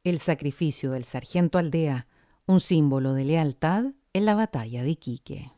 El sacrificio del sargento Aldea, un símbolo de lealtad en la batalla de Iquique.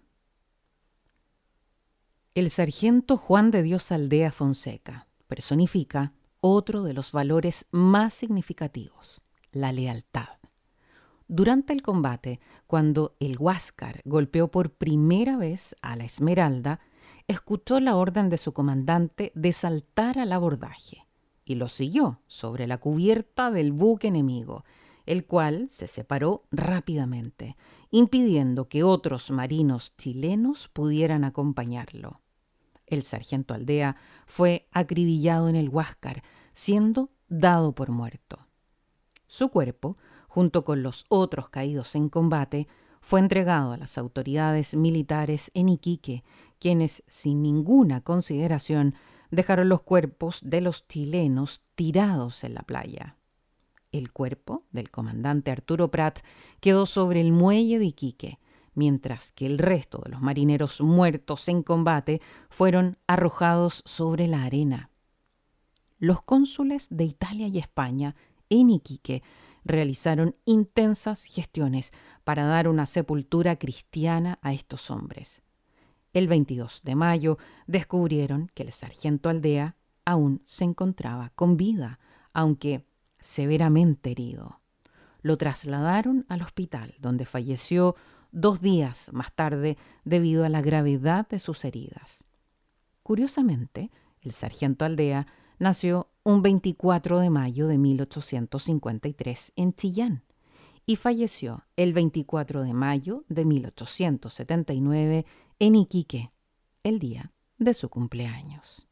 El sargento Juan de Dios Aldea Fonseca personifica otro de los valores más significativos, la lealtad. Durante el combate, cuando el Huáscar golpeó por primera vez a la Esmeralda, escuchó la orden de su comandante de saltar al abordaje y lo siguió sobre la cubierta del buque enemigo, el cual se separó rápidamente, impidiendo que otros marinos chilenos pudieran acompañarlo. El sargento Aldea fue acribillado en el Huáscar, siendo dado por muerto. Su cuerpo, junto con los otros caídos en combate, fue entregado a las autoridades militares en Iquique, quienes, sin ninguna consideración, dejaron los cuerpos de los chilenos tirados en la playa. El cuerpo del comandante Arturo Prat quedó sobre el muelle de Iquique, mientras que el resto de los marineros muertos en combate fueron arrojados sobre la arena. Los cónsules de Italia y España en Iquique realizaron intensas gestiones para dar una sepultura cristiana a estos hombres. El 22 de mayo descubrieron que el sargento Aldea aún se encontraba con vida, aunque severamente herido. Lo trasladaron al hospital, donde falleció 2 días más tarde debido a la gravedad de sus heridas. Curiosamente, el sargento Aldea nació un 24 de mayo de 1853 en Chillán y falleció el 24 de mayo de 1879 en Iquique, el día de su cumpleaños.